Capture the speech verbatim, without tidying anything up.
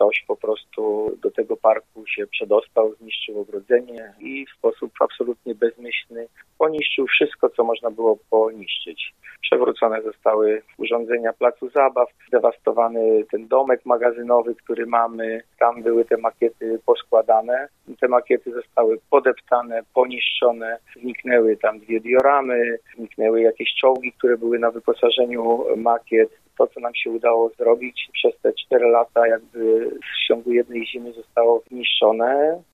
ktoś po prostu do tego parku się przedostał, zniszczył ogrodzenie i w sposób absolutnie bezmyślny poniszczył wszystko, co można było poniszczyć. Przewrócone zostały urządzenia placu zabaw, zdewastowany ten domek magazynowy, który mamy. Tam były te makiety poskładane. Te makiety zostały podeptane, poniszczone. Zniknęły tam dwie dioramy, zniknęły jakieś czołgi, które były na wyposażeniu makiet. To, co nam się udało zrobić przez te cztery lata, jakby w ciągu jednej zimy zostało zniszczone.